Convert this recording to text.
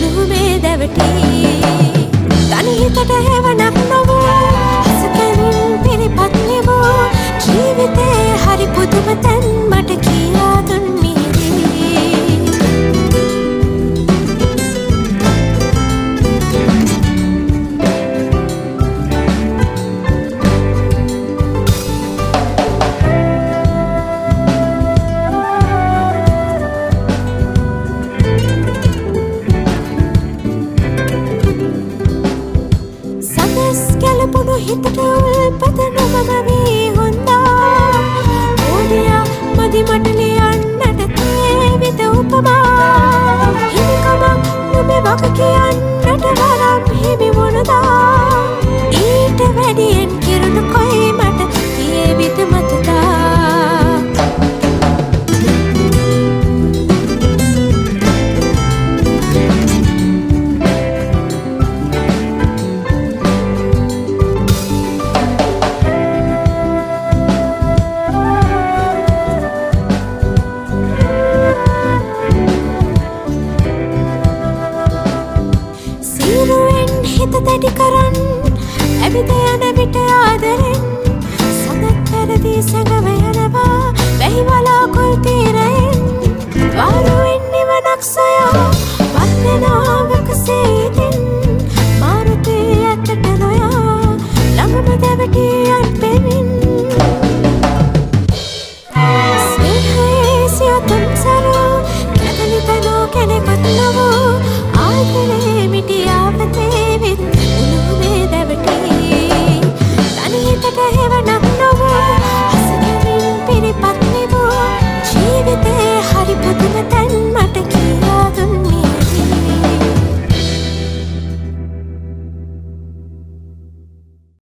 උළුමේ දැවටි තනිහිතට හැවනක් නොවූ හසකැනින් පිරිපත් නෙවූ ජීවිතේ හරි පුදුම තැන් මට කියා දුන් පුණු හිතට උල්පත නොමගවී හොන්දා ඕඩියා මදි මට ලියන්නට තේවිත උපමා හිමිකමක් නොබේ වග කියන්නට වරම් හිමි වුණදා ඊට වැඩියෙන් කිරුණු කොයි මට තේවිත මතතා හිත දැඩි කරන් ඇවිත යන විට ආදරෙන් සඳක් පැරදී සැඟව යනවා වැහි වලාකුල් තීරයෙන් වාරුවෙන් නිවනක් සොයා වන්දනාවක සීතින් මාරුතේ ඇත්තට නොයා ළඟම දැවටි යන් පෙමින් ස්නේහයේ සියතුම් සරෝ කැදලි තනෝ කෙනෙකුත් නොවූ ආදරේ මිටියාවතේ හැවනක් නොවූ හසකැනින් පිරිපත් නෙවූ ජීවිතේ හරි පුදුම තැන්